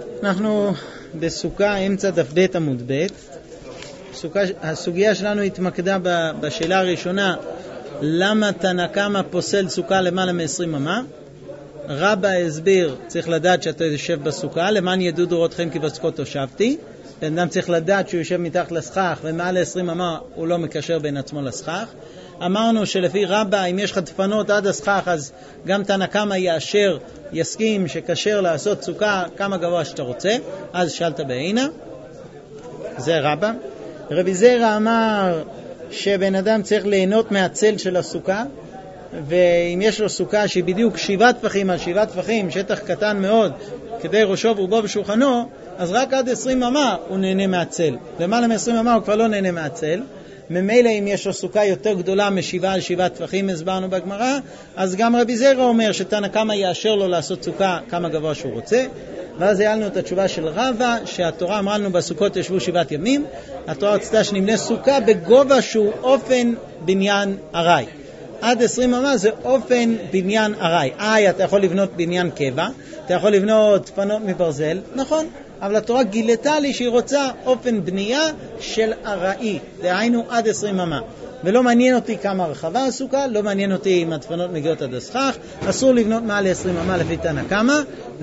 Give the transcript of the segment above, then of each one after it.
אנחנו בסוכה אמצע דף ב' עמוד ב'. הסוגיה שלנו התמקדה בשאלה הראשונה, למה תנא קמא פוסל סוכה למעלה מ-20 אמה? רבא הסביר, צריך לדעת שאתה יושב בסוכה, למען ידעו דורותכם כי בסוכות תושבתי. בן אדם צריך לדעת שהוא יושב מתחת לסכך, ומעל 20 אמה הוא לא מקשר בין עצמו לסכך. אמרנו שלפי רבא, אם יש לך דפנות עד הסכך, אז גם תנא קמא יאשר, יסכים שקשר לעשות סוכה כמה גבוה שאתה רוצה. אז שאלת בעינה, זה רבא. רבי זירא אמר שבן אדם צריך ליהנות מהצל של הסוכה, ואם יש לו סוכה שהיא בדיוק 7 טפחים על 7 טפחים, שטח קטן מאוד, כדי ראשו ורובו בשולחנו, אז רק עד 20 אמה הוא נהנה מהצל. למעלה מ-20 אמה הוא כבר לא נהנה מהצל. ממילא אם יש לו סוכה יותר גדולה מ7 על 7 טפחים, הסברנו בגמרא, אז גם רבי זירא אומר שתנא קמא יאשר לו לעשות סוכה כמה גבוה שהוא רוצה. ואז העלנו את התשובה של רבא, שהתורה אמרה לנו בסוכות ישבו 7 ימים. התורה רצתה שנבנה סוכה בגובה שהוא אופן בניין ארעי. עד 20 אמה זה אופן בניין ארעי. אתה יכול לבנות בניין קבע, אתה יכול לבנות דפנות מברזל, נכון, אבל התורה גילתה לי שהיא רוצה אופן בנייה של ארעי, דהיינו עד 20 אמה. ולא מעניין אותי כמה רחבה הסוכה, לא מעניין אותי אם הדפנות מגיעות עד הסכך, אסור לבנות מעל 20 אמה לפי תנא קמא.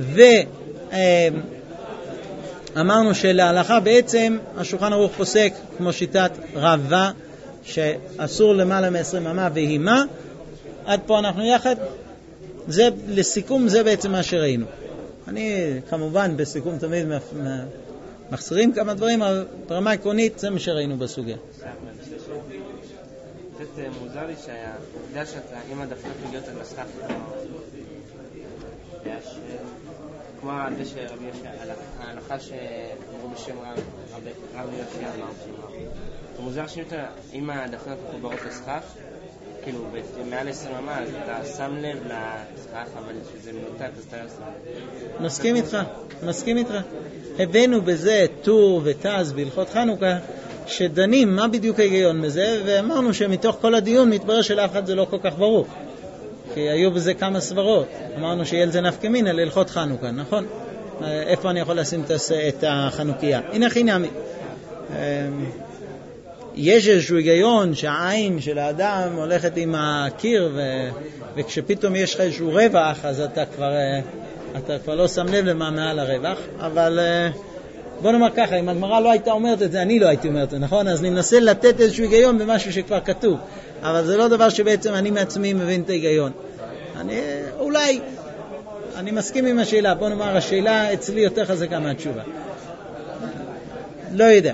ואמרנו שלהלכה בעצם השולחן ערוך פוסק כמו שיטת רבא, שאסור למעלה מ-20 אמה והימה. עד פה אנחנו יחד. זה לסיכום, זה בעצם מה שראינו. אני כמובן בסיכום תמיד מחסרים כמה דברים, אבל ברמה עקרונית זה מה שראינו בסוגיה. קצת מוזר לי שהעובדה שאתה עם הדפנות מגיעות על הסכך, כמו זה שרבי יוסי, ההלכה שאמרו בשם רבי יוסי אמר, זה מוזר שאם הדפנות מחוברות לסכך, כאילו מעל 20 אמה, אז אתה שם לב לסכך, אבל שזה מנותק, אז אתה לא שם. מסכים איתך. הבאנו בזה טור ותז בהלכות חנוכה, שדנים מה בדיוק ההיגיון בזה, ואמרנו שמתוך כל הדיון מתברר שלאף אחד זה לא כל כך ברור. כי היו בזה כמה סברות. אמרנו שיהיה לזה נפקא מינה להלכות חנוכה, נכון? איפה אני יכול לשים את החנוכיה? הנה חינמי. יש איזשהו היגיון שהעין של האדם הולכת עם הקיר, וכשפתאום יש לך איזשהו רווח, אז אתה כבר לא שם לב למה מעל הרווח. אבל בוא נאמר ככה, אם הגמרא לא הייתה אומרת את זה, אני לא הייתי אומרת את זה, נכון? אז ננסה לתת איזשהו היגיון במשהו שכבר כתוב. אבל זה לא דבר שבעצם אני מעצמי מבין את ההיגיון. אני מסכים עם השאלה. בוא נאמר, השאלה אצלי יותר חזקה מהתשובה. לא יודע.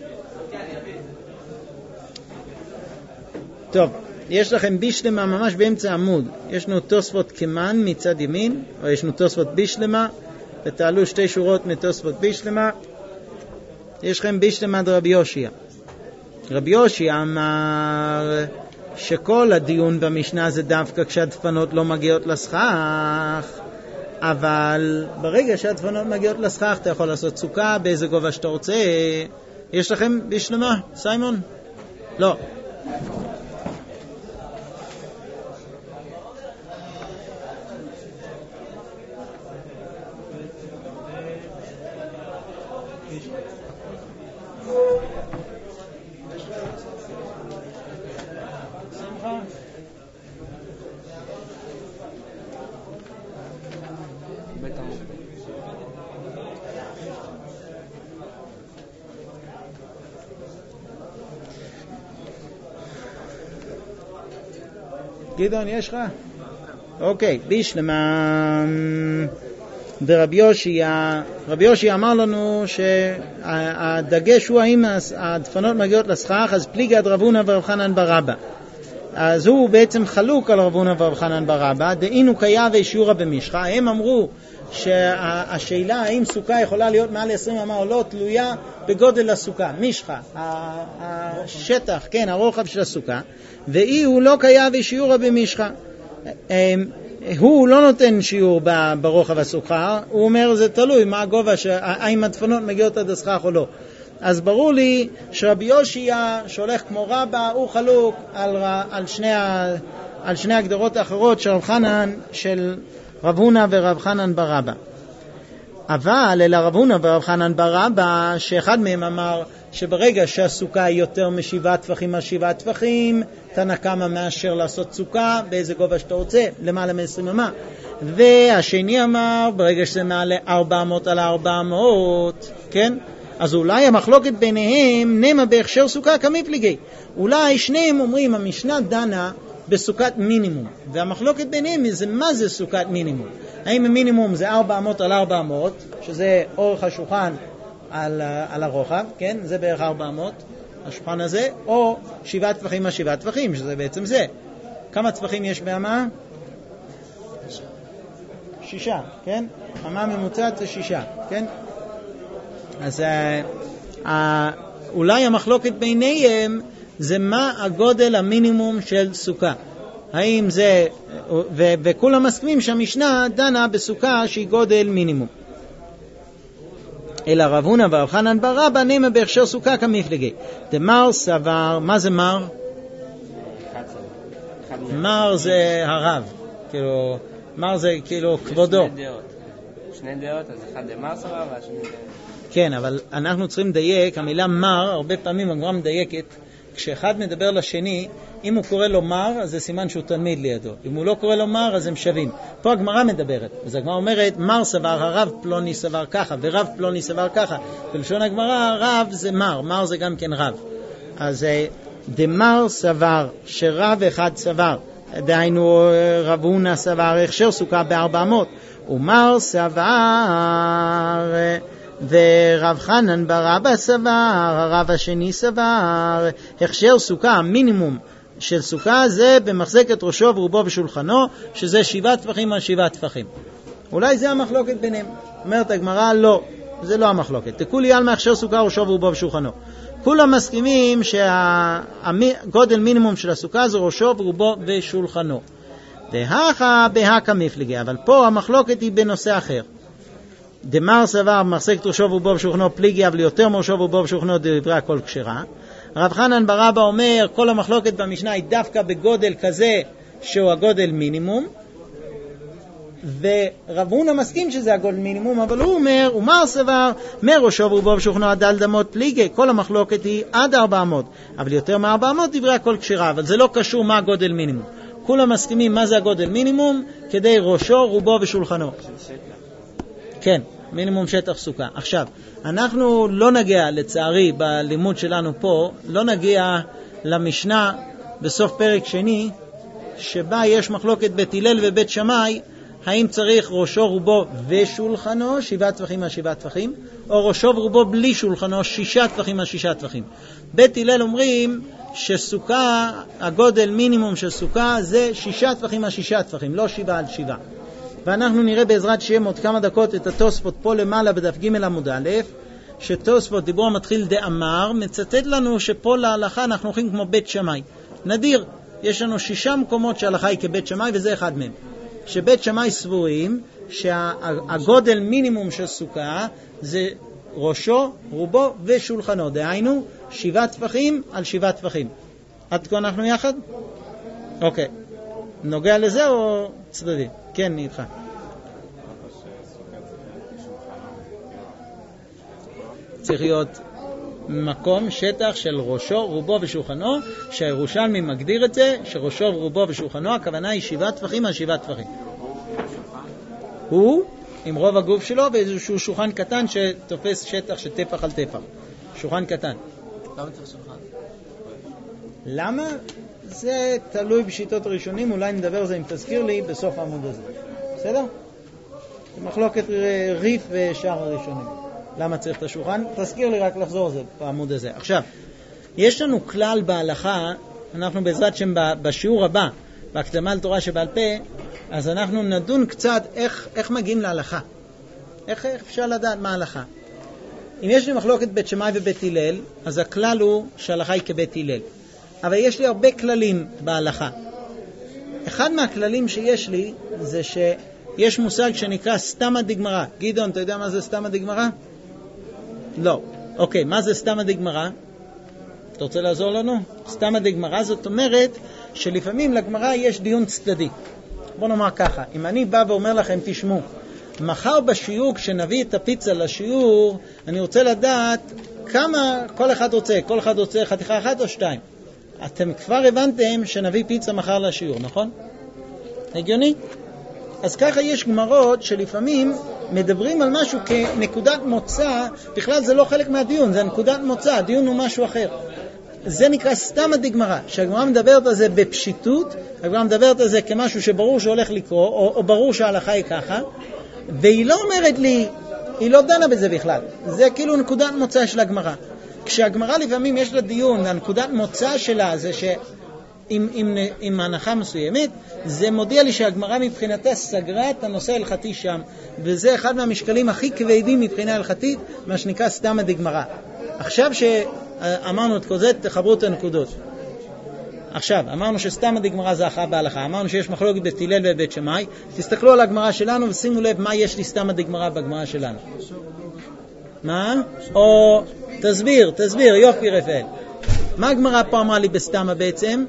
טוב, יש לכם בישלמה ממש באמצע עמוד. יש לנו תוספות כמן מצד ימין, או יש לנו תוספות בישלמה, ותעלו 2 שורות מתוספות בישלמה. יש לכם בישלמה דרבי יושיע. רבי יושיע אמר שכל הדיון במשנה זה דווקא כשהדפנות לא מגיעות לסכך, אבל ברגע שהדפנות מגיעות לסכך אתה יכול לעשות סוכה באיזה גובה שאתה רוצה. יש לכם בישלמה, סיימון? לא. גדעון, יש לך? אוקיי, בישלמה דרבי יושיע. רבי יושיע אמר לנו שהדגש הוא האם הדפנות מגיעות לסכך, אז פליגי עד רב הונא ורב חנן בר אבא. אז הוא בעצם חלוק על רב הונא ורב חנן בר אבא, דאינו קייב שיעורא במשחה. הם אמרו שהשאלה האם סוכה יכולה להיות מעל 20 אמה או לא תלויה בגודל הסוכה, משחה, השטח, כן, הרוחב של הסוכה, ואי הוא לא קייב שיעורא במשחה. הוא לא נותן שיעור ברוחב הסוכה, הוא אומר זה תלוי מה הגובה, האם הדפנות מגיעות עד הסכך או לא. אז ברור לי שרבי יושיע שהולך כמו רבא, הוא חלוק על שני הגדרות האחרות של רב חנן, של רב הונא ורב חנן בר אבא. אבל אל רב הונא ורב חנן בר רבא, שאחד מהם אמר שברגע שהסוכה היא יותר מ7 טפחים על 7 טפחים, תנא קמא מאשר לעשות סוכה באיזה גובה שאתה רוצה, למעלה מ20 אמה. והשני אמר ברגע שזה מעלה 400 על 400, כן? אז אולי המחלוקת ביניהם נמה בהכשר סוכה כמפליגי. אולי שניהם אומרים המשנה דנה בסוכת מינימום, והמחלוקת ביניהם זה מה זה סוכת מינימום. האם המינימום זה 400 על 400, שזה אורך השולחן על הרוחב, כן? זה בערך 400, השולחן הזה, או 7 טפחים על 7 טפחים, שזה בעצם זה. כמה טפחים יש באמה? 6, כן? אמה ממוצעת זה 6, כן? אז אולי המחלוקת ביניהם זה מה הגודל המינימום של סוכה. האם זה, וכולם מסכימים שהמשנה דנה בסוכה שהיא גודל מינימום. אלא רב הונא ורב חנן בר רבא נמה בהכשר סוכה כמפלגי. דמר סבר, מה זה מר? מר זה הרב, כאילו, מר זה כאילו כבודו. שני דעות, אז אחד דמר סבר והשני דעות. כן, אבל אנחנו צריכים לדייק, המילה מר, הרבה פעמים הגמרא מדייקת, כשאחד מדבר לשני, אם הוא קורא לו מר, אז זה סימן שהוא תלמיד לידו. אם הוא לא קורא לו מר, אז הם שווים. פה הגמרא מדברת. אז הגמרא אומרת, מר סבר, הרב פלוני סבר ככה, ורב פלוני סבר ככה. בלשון הגמרא, רב זה מר, מר זה גם כן רב. אז דמר סבר, שרב אחד סבר, דהיינו רב הונא סבר, הכשר סוכה ב400, ומר סבר, ורב חנן בר רבא סבר, הרב השני סבר, הכשר סוכה, המינימום של סוכה זה במחזקת ראשו ורובו בשולחנו, שזה 7 טפחים על 7 טפחים. אולי זה המחלוקת ביניהם. אומרת הגמרא, לא, זה לא המחלוקת. תקולי על מהכשר סוכה ראשו ורובו בשולחנו. כולם מסכימים שהגודל מינימום של הסוכה זה ראשו ורובו בשולחנו. דהכה בהכה מפלגי, אבל פה המחלוקת היא בנושא אחר. דמר סבר מחזקת ראשו ורובו בשולחנו פליגי, אבל יותר מראשו ורובו בשולחנו דברי הכל כשרה. רב חנן בר רבא אומר, כל המחלוקת במשנה היא דווקא בגודל כזה שהוא הגודל מינימום, ורב הונא מסכים שזה הגודל מינימום, אבל הוא אומר, ומר סבר, מראשו ורובו בשולחנו עד על דמות פליגי, כל המחלוקת היא עד 400, אבל יותר מ400 דברי הכל כשרה, אבל זה לא קשור מה הגודל מינימום. כולם מסכימים מה זה הגודל מינימום, כדי ראשו, רובו ושולחנו. כן, מינימום שטח סוכה. עכשיו, אנחנו לא נגיע, לצערי, בלימוד שלנו פה, לא נגיע למשנה בסוף פרק שני, שבה יש מחלוקת בית הלל ובית שמאי, האם צריך ראשו, רובו ושולחנו, 7 טפחים על 7 טפחים, או ראשו ורובו בלי שולחנו, 6 טפחים על 6 טפחים. בית הלל אומרים שסוכה, הגודל מינימום של סוכה זה 6 טפחים על 6 טפחים, לא 7 על 7. ואנחנו נראה בעזרת שם עוד כמה דקות את התוספות פה למעלה בדף ג' עמוד א', שתוספות דיבור המתחיל דאמר, מצטט לנו שפה להלכה אנחנו הולכים כמו בית שמאי. נדיר, יש לנו 6 מקומות שההלכה היא כבית שמאי וזה אחד מהם. שבית שמאי סבורים שהגודל מינימום של סוכה זה ראשו, רובו ושולחנו, דהיינו 7 טפחים על 7 טפחים. עד כה אנחנו יחד? אוקיי. נוגע לזה או צדדי? כן, איתך. צריך להיות מקום, שטח של ראשו, רובו ושולחנו, שהירושלמי מגדיר את זה, שראשו, רובו ושולחנו, הכוונה היא 7 טפחים על 7 טפחים. הוא עם רוב הגוף שלו ואיזשהו שולחן קטן שתופס שטח של טפח על טפח. שולחן קטן. למה צריך שולחן? למה? זה תלוי בשיטות הראשונים, אולי נדבר על זה אם תזכיר לי בסוף העמוד הזה. בסדר? מחלוקת ריף ושאר הראשונים. למה צריך את השולחן? תזכיר לי רק לחזור זה בעמוד הזה. עכשיו, יש לנו כלל בהלכה, אנחנו בעזרת שם בשיעור הבא, בהקדמה לתורה שבעל פה, אז אנחנו נדון קצת איך מגיעים להלכה. איך אפשר לדעת מה ההלכה. אם יש לי מחלוקת בית שמאי ובית הלל, אז הכלל הוא שההלכה היא כבית הלל. אבל יש לי הרבה כללים בהלכה. אחד מהכללים שיש לי זה שיש מושג שנקרא סתמא דגמרא. גדעון, אתה יודע מה זה סתמא דגמרא? לא. אוקיי, מה זה סתמא דגמרא? אתה רוצה לעזור לנו? סתמא דגמרא זאת אומרת שלפעמים לגמרא יש דיון צדדי. בוא נאמר ככה, אם אני בא ואומר לכם, תשמעו, מחר בשיעור, כשנביא את הפיצה לשיעור, אני רוצה לדעת כמה כל אחד רוצה. כל אחד רוצה חתיכה אחת או שתיים. אתם כבר הבנתם שנביא פיצה מחר לשיעור, נכון? הגיוני? אז ככה יש גמרות שלפעמים מדברים על משהו כנקודת מוצא, בכלל זה לא חלק מהדיון, זה נקודת מוצא, הדיון הוא משהו אחר. זה נקרא סתם הדגמרה, שהגמרה מדברת על זה בפשיטות, הגמרה מדברת על זה כמשהו שברור שהולך לקרוא, או ברור שההלכה היא ככה, והיא לא אומרת לי, היא לא דנה בזה בכלל. זה כאילו נקודת מוצא של הגמרה. כשהגמרה לפעמים יש לה דיון, הנקודת מוצא שלה זה עם הנחה מסוימת, זה מודיע לי שהגמרה מבחינתה סגרה את הנושא ההלכתי שם, וזה אחד מהמשקלים הכי כבדים מבחינה הלכתית, מה שנקרא סתם הדגמרה. עכשיו שאמרנו את כל זה, תחברו את הנקודות. עכשיו, אמרנו שסתם הדגמרה זה הכרעה בהלכה, אמרנו שיש מחלוקת בית הלל ובית שמאי, תסתכלו על הגמרה שלנו ושימו לב מה יש לי סתם הדגמרה בגמרה שלנו. מה? או תסביר, יופי רפאל. מה הגמרה פה אמרה לי בסתמה בעצם?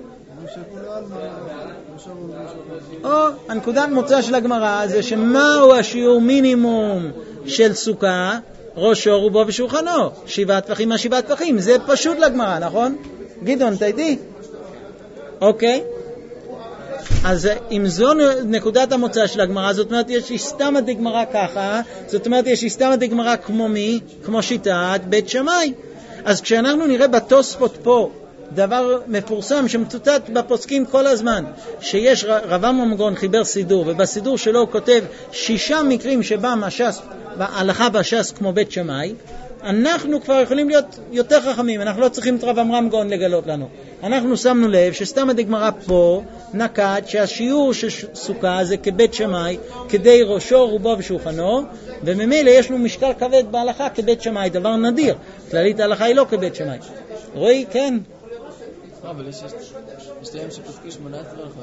הנקודת מוצא של הגמרה זה שמהו השיעור מינימום של סוכה, ראשו רובו ושולחנו, 7 טפחים מה 7 טפחים, זה פשוט לגמרה, נכון? גדעון, אתה איתי? אוקיי. אז אם זו נקודת המוצא של הגמרה, זאת אומרת יש לי סתם הדגמרה ככה, זאת אומרת יש לי סתם הדגמרה כמו מי? כמו שיטת בית שמאי. אז כשאנחנו נראה בתוספות פה דבר מפורסם שמצוטט בפוסקים כל הזמן, שיש רב עמרם גאון חיבר סידור, ובסידור שלו הוא כותב 6 מקרים שבהם ההלכה בש"ס כמו בית שמאי, אנחנו כבר יכולים להיות יותר חכמים, אנחנו לא צריכים את רב עמרם גאון לגלות לנו. אנחנו שמנו לב שסתם הדגמרה פה נקט שהשיעור של סוכה זה כבית שמאי, כדי ראשו רובו ושולחנו, וממילא יש לו משקל כבד בהלכה כבית שמאי, דבר נדיר. כללית ההלכה היא לא כבית שמאי. רואי, כן? אבל יש להם שפסקי 18 הלכות.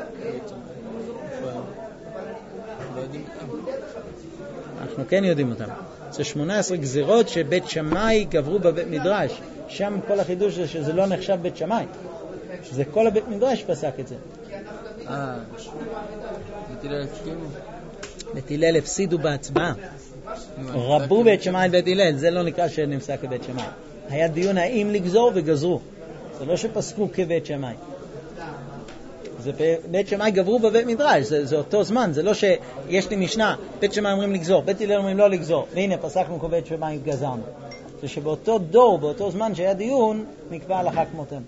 לא יודעים אותם. אנחנו כן יודעים אותם. זה 18 גזירות שבית שמאי גברו בבית מדרש. שם כל החידוש זה שזה לא נחשב בית שמאי. זה כל הבית מדרש פסק את זה. בית הלל הפסקימו? בית הלל הפסידו בהצבעה. רבו בית שמאי ובית הלל, זה לא נקרא שנפסק כבית שמאי. היה דיון האם לגזור וגזרו. זה לא שפסקו כבית שמאי. זה בית שמאי גברו בבית מדרש, זה אותו זמן, זה לא שיש לי משנה, בית שמאי אומרים לגזור, בית הלל אומרים לא לגזור, והנה פסקנו כבית שמאי גזרנו. זה שבאותו דור, באותו זמן שהיה דיון, נקבע הלכה כמותם.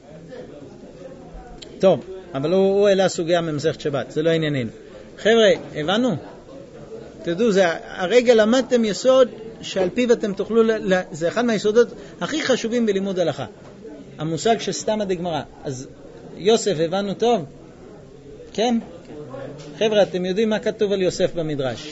טוב, אבל הוא העלה סוגיה ממסכת שבת, זה לא ענייננו. חבר'ה, הבנו? תדעו, הרגע למדתם יסוד שעל פיו אתם תוכלו, זה אחד מהיסודות הכי חשובים בלימוד הלכה. המושג של סתם הדגמרה. אז יוסף, הבנו טוב? כן? חבר'ה, אתם יודעים מה כתוב על יוסף במדרש?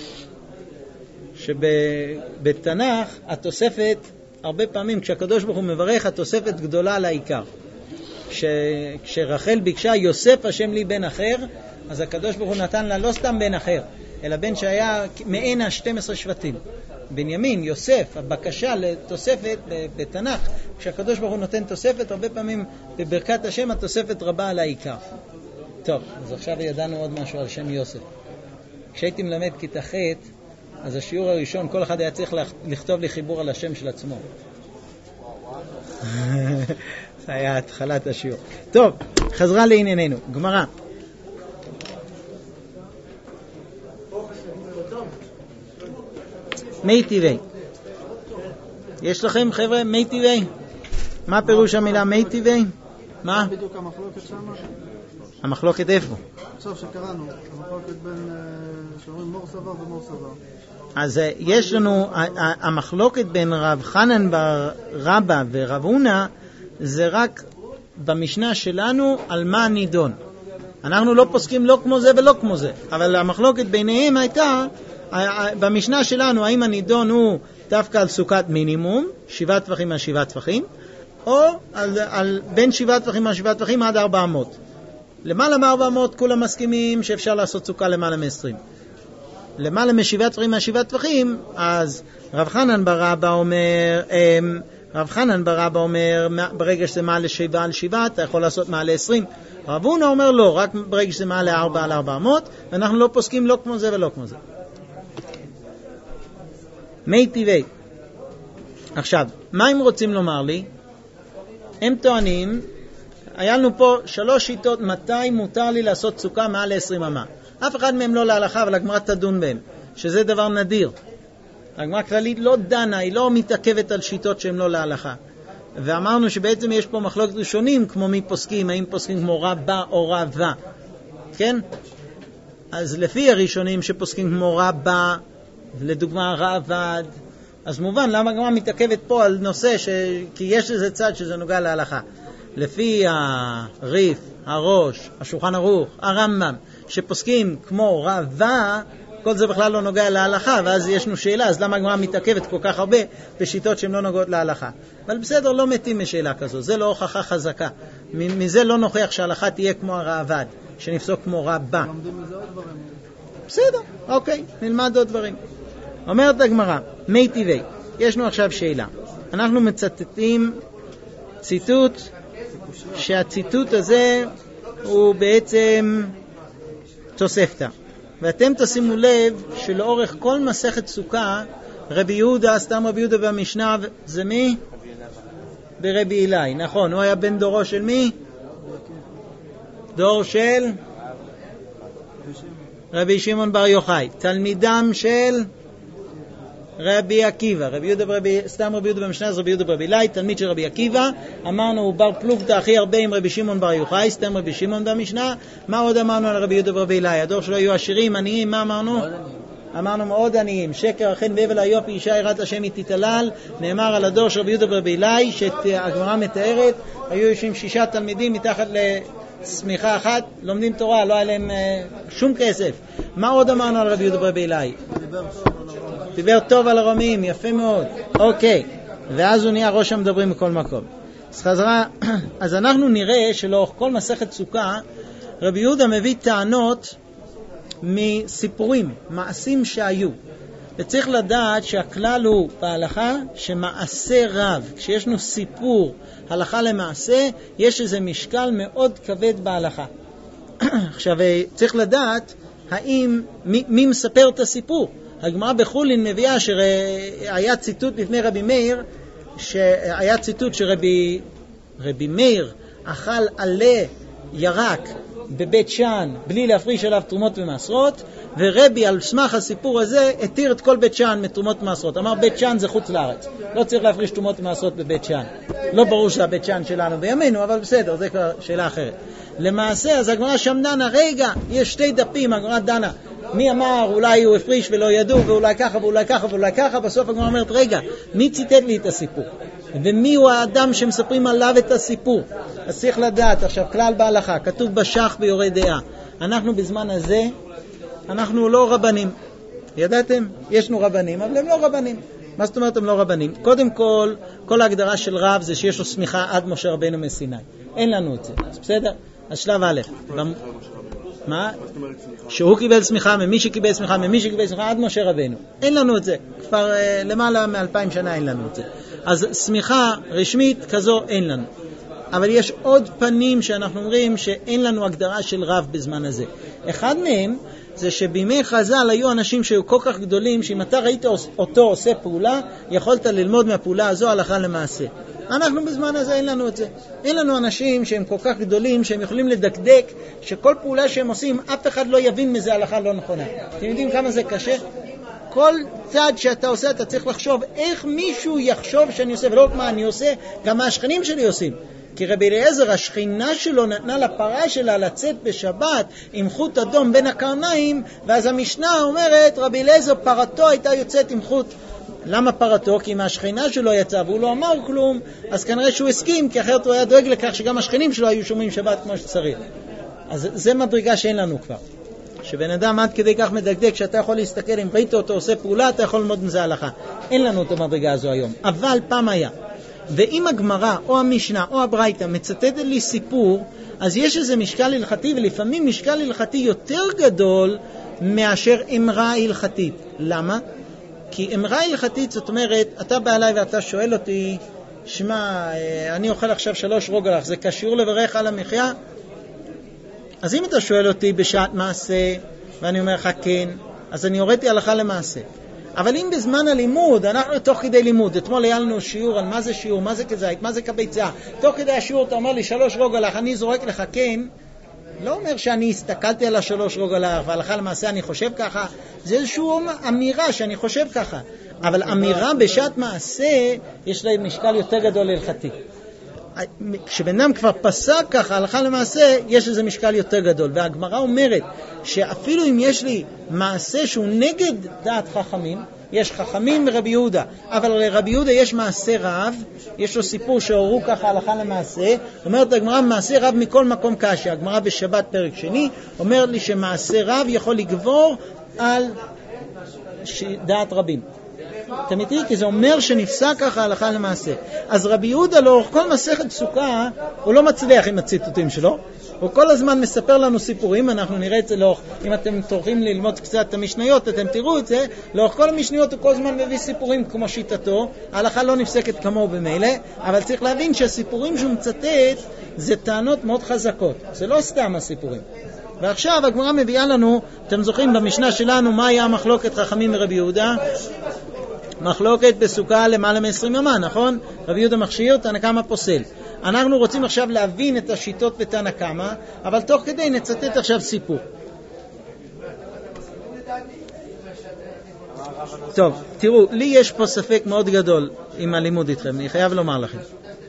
שבתנ"ך התוספת, הרבה פעמים כשהקדוש ברוך הוא מברך, התוספת גדולה על העיקר. כשרחל ביקשה יוסף השם לי בן אחר, אז הקדוש ברוך הוא נתן לה לא סתם בן אחר, אלא בן שהיה מעין 12 שבטים. בנימין, יוסף, הבקשה לתוספת בתנ"ך, כשהקדוש ברוך הוא נותן תוספת, הרבה פעמים בברכת השם התוספת רבה על העיקר. טוב, אז עכשיו ידענו עוד משהו על שם יוסף. כשהייתי מלמד כיתה ח', אז השיעור הראשון, כל אחד היה צריך לכתוב לי חיבור על השם של עצמו. זה היה התחלת השיעור. טוב, חזרה לענייננו. גמרא. מי טבעי. יש לכם חבר'ה מי טבעי? מה פירוש המילה מי טבעי? מה? בדיוק המחלוקת שם? המחלוקת איפה? עכשיו שקראנו, המחלוקת בין שאומרים מור סבר ומור סבר. אז יש לנו, המחלוקת בין רב חנן בר רבא ורב הונא זה רק במשנה שלנו על מה נידון. אנחנו לא פוסקים לא כמו זה ולא כמו זה, אבל המחלוקת ביניהם הייתה במשנה שלנו האם הנידון הוא דווקא על סוכת מינימום 7 טפחים מה 7 טפחים, או על בין 7 טפחים מה 7 טפחים עד 400. למעלה מ-400 כולם מסכימים שאפשר לעשות סוכה למעלה מ-20. למעלה מ-7 טפחים מה 7 טפחים, אז רב חנן בר רבא אומר ברגע שזה מעל ל7 על 7 אתה יכול לעשות מעל ל20. רב הונא אומר לא, רק ברגע שזה מעל ל4 על 400, ואנחנו לא פוסקים לא כמו זה ולא כמו זה. מי טבעי. עכשיו, מה הם רוצים לומר לי? הם טוענים, היה לנו פה 3 שיטות מתי מותר לי לעשות סוכה מעל 20 אמה. אף אחד מהם לא להלכה, אבל הגמרא תדון בהם, שזה דבר נדיר. הגמרא כללית לא דנה, היא לא מתעכבת על שיטות שהן לא להלכה. ואמרנו שבעצם יש פה מחלוקת ראשונים, כמו מי פוסקים, האם פוסקים כמו רבא או רבא. כן? אז לפי הראשונים שפוסקים כמו רבא, לדוגמה רבד, אז מובן למה הגמרא מתעכבת פה על נושא כי יש לזה צד שזה נוגע להלכה. לפי הריף, הראש, השולחן ערוך, הרמב"ם, שפוסקים כמו רבא, כל זה בכלל לא נוגע להלכה, ואז ישנו שאלה, אז למה הגמרא מתעכבת כל כך הרבה בשיטות שהן לא נוגעות להלכה? אבל בסדר, לא מתים משאלה כזו, זה לא הוכחה חזקה. מזה לא נוכח שההלכה תהיה כמו הרעבד, שנפסוק כמו רבא. בסדר, אוקיי, נלמד עוד דברים. אומרת הגמרא, מי טבעי, ישנו עכשיו שאלה. אנחנו מצטטים ציטוט, שהציטוט הזה הוא בעצם תוספתא. ואתם תשימו לב שלאורך כל מסכת סוכה, רבי יהודה, סתם רבי יהודה במשנה, זה מי? ברבי אלי, נכון, הוא היה בן דורו של מי? דור של? רבי שמעון בר יוחאי, תלמידם של רבי עקיבא, סתם רבי יהודה במשנה זה רבי יהודה ברבי אלי, תלמיד של רבי עקיבא, אמרנו הוא בר פלוגתא הכי הרבה עם רבי שמעון בר יוחאי, סתם רבי שמעון במשנה. מה עוד אמרנו על רבי יהודה ברבי אלי? הדור שלו היו עשירים, עניים, מה אמרנו? אמרנו מאוד עניים, שקר אכן והבל היופי אישה יראת השם היא תתהלל. נאמר על הדור של רבי יהודה ברבי אלי, שהגמרא מתארת, היו יושבים 6 תלמידים מתחת לשמיכה אחת, לומדים תורה, לא היה להם שום כסף. מה עוד אמרנו על רבי יהודה ברבי אלי? דיבר טוב על הרומאים, יפה מאוד. אוקיי, ואז הוא נהיה ראש המדברים בכל מקום. אז אנחנו נראה שלאורך כל מסכת סוכה, רבי יהודה מביא טענות מסיפורים, מעשים שהיו. וצריך לדעת שהכלל הוא בהלכה שמעשה רב, כשישנו סיפור הלכה למעשה, יש איזה משקל מאוד כבד בהלכה. עכשיו, צריך לדעת מי מספר את הסיפור. הגמרא בחולין מביאה שהיה ציטוט לפני רבי מאיר, שהיה ציטוט שרבי מאיר אכל עלה ירק בבית שאן בלי להפריש עליו תרומות ומעשרות, ורבי על סמך הסיפור הזה התיר את כל בית שאן מתרומות ומעשרות. אמר בית שאן זה חוץ לארץ, לא צריך להפריש תרומות ומעשרות בבית שאן. לא ברור שזה הבית שאן שלנו בימינו, אבל בסדר, זה כבר שאלה אחרת. למעשה אז הגמרא שם דנה, רגע, יש 2 דפים, הגמרא דנה מי אמר אולי הוא הפריש ולא ידעו, ואולי ככה ואולי ככה ואולי ככה. בסוף הגמרא אומרת רגע, מי ציטט לי את הסיפור ומי הוא האדם שמספרים עליו את הסיפור? אז צריך לדעת. עכשיו, כלל בהלכה כתוב בשח ביורה דעה, אנחנו בזמן הזה אנחנו לא רבנים. ידעתם? ישנו רבנים אבל הם לא רבנים. מה זאת אומרת הם לא רבנים? קודם כל ההגדרה של רב זה שיש לו סמיכה עד משה רבנו מסיני. אין לנו את זה, אז בסדר? אז שלב א', מה? שהוא קיבל סמיכה ממי שקיבל סמיכה ממי שקיבל סמיכה עד משה רבנו. אין לנו את זה, כבר למעלה מ2000 שנה אין לנו את זה. אז סמיכה רשמית כזו אין לנו. אבל יש עוד פנים שאנחנו אומרים שאין לנו הגדרה של רב בזמן הזה. אחד מהם זה שבימי חז"ל היו אנשים שהיו כל כך גדולים שאם אתה ראית אותו עושה פעולה, יכולת ללמוד מהפעולה הזו הלכה למעשה. אנחנו בזמן הזה אין לנו את זה. אין לנו אנשים שהם כל כך גדולים שהם יכולים לדקדק שכל פעולה שהם עושים אף אחד לא יבין מזה הלכה לא נכונה. אתם יודעים כמה זה קשה? כל צעד שאתה עושה אתה צריך לחשוב איך מישהו יחשוב שאני עושה, ולא מה אני עושה, גם השכנים שלי עושים. כי רבי אליעזר השכינה שלו נתנה לפרה שלה לצאת בשבת עם חוט אדום בין הקרניים, ואז המשנה אומרת רבי אליעזר פרתו הייתה יוצאת עם חוט. למה פרתו? כי אם השכינה שלו יצא והוא לא אמר כלום, אז כנראה שהוא הסכים, כי אחרת הוא היה דואג לכך שגם השכנים שלו היו שומעים שבת כמו שצריך. אז זה מדרגה שאין לנו כבר. שבן אדם עד כדי כך מדקדק שאתה יכול להסתכל, אם ראית אותו עושה פעולה אתה יכול ללמוד מזה הלכה. אין לנו את המדרגה הזו היום, אבל פעם היה. ואם הגמרא או המשנה או הברייתא מצטטת לי סיפור, אז יש איזה משקל הלכתי, ולפעמים משקל הלכתי יותר גדול מאשר אמרה הלכתית. למה? כי אמרה הלכתית זאת אומרת, אתה בא אליי ואתה שואל אותי, שמע, אני אוכל עכשיו 3 רוגלח, זה קשור לברך על המחיה? אז אם אתה שואל אותי בשעת מעשה, ואני אומר לך כן, אז אני הוריתי הלכה למעשה. אבל אם בזמן הלימוד, אנחנו תוך כדי לימוד, אתמול היה לנו שיעור על מה זה שיעור, מה זה כזית, מה זה כביצה, תוך כדי השיעור אתה אומר לי 3 רוגלח, אני זורק לך כן, לא אומר שאני הסתכלתי על 3 רוגלח, והלכה למעשה אני חושב ככה, זה איזושהי אמירה שאני חושב ככה, אבל אמירה בשעת מעשה, יש לה משקל יותר גדול להלכתי. כשבן אדם כבר פסק ככה, הלכה למעשה, יש לזה משקל יותר גדול. והגמרא אומרת שאפילו אם יש לי מעשה שהוא נגד דעת חכמים, יש חכמים מרבי יהודה, אבל לרבי יהודה יש מעשה רב, יש לו סיפור שהורו ככה הלכה למעשה, אומרת הגמרא, מעשה רב מכל מקום קשה. הגמרא בשבת פרק שני אומרת לי שמעשה רב יכול לגבור על דעת רבים. תמיתי, כי זה אומר שנפסק ככה הלכה למעשה. אז רבי יהודה לאורך כל מסכת סוכה, הוא לא מצליח עם הציטוטים שלו, הוא כל הזמן מספר לנו סיפורים, אנחנו נראה את זה לאורך, אם אתם טורחים ללמוד קצת את המשניות, אתם תראו את זה, לאורך כל המשניות הוא כל הזמן מביא סיפורים כמו שיטתו, ההלכה לא נפסקת כמוהו במילא, אבל צריך להבין שהסיפורים שהוא מצטט, זה טענות מאוד חזקות, זה לא סתם הסיפורים. ועכשיו הגמרא מביאה לנו, אתם זוכרים במשנה שלנו, מה היה המחלוקת חכמים מרבי יהודה? מחלוקת בסוכה למעלה מ-20 ימה, נכון? רבי יהודה מכשיר, תנא קמא פוסל. אנחנו רוצים עכשיו להבין את השיטות בתנא קמא, אבל תוך כדי נצטט עכשיו סיפור. טוב, תראו, לי יש פה ספק מאוד גדול עם הלימוד איתכם, אני חייב לומר לכם.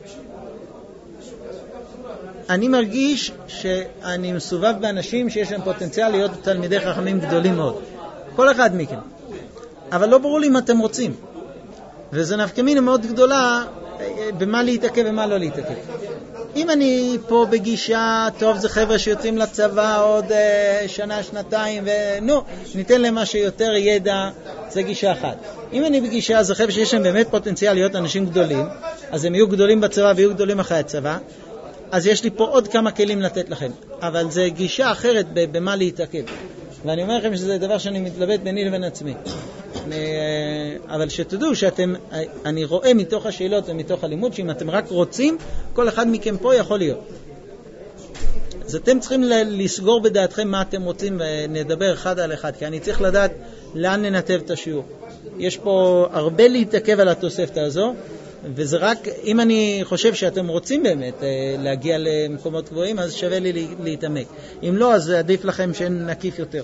אני מרגיש שאני מסובב באנשים שיש להם פוטנציאל להיות תלמידי חכמים גדולים מאוד. כל אחד מכם. אבל לא ברור לי אם אתם רוצים. וזה נפקא מינה מאוד גדולה במה להתעכב ומה לא להתעכב. אם אני פה בגישה, טוב, זה חבר'ה שיוצאים לצבא עוד שנה, שנתיים, ונו, ניתן להם מה שיותר ידע, זה גישה אחת. אם אני בגישה, זה חבר'ה שיש להם באמת פוטנציאל להיות אנשים גדולים, אז הם יהיו גדולים בצבא ויהיו גדולים אחרי הצבא, אז יש לי פה עוד כמה כלים לתת לכם. אבל זה גישה אחרת במה להתעכב. ואני אומר לכם שזה דבר שאני מתלבט ביני לבין עצמי. אבל שתדעו שאתם, אני רואה מתוך השאלות ומתוך הלימוד שאם אתם רק רוצים, כל אחד מכם פה יכול להיות. אז אתם צריכים לסגור בדעתכם מה אתם רוצים ונדבר אחד על אחד, כי אני צריך לדעת לאן ננתב את השיעור. יש פה הרבה להתעכב על התוספתא הזו, וזה רק, אם אני חושב שאתם רוצים באמת להגיע למקומות גבוהים, אז שווה לי להתעמק. אם לא, אז עדיף לכם שנקיף יותר.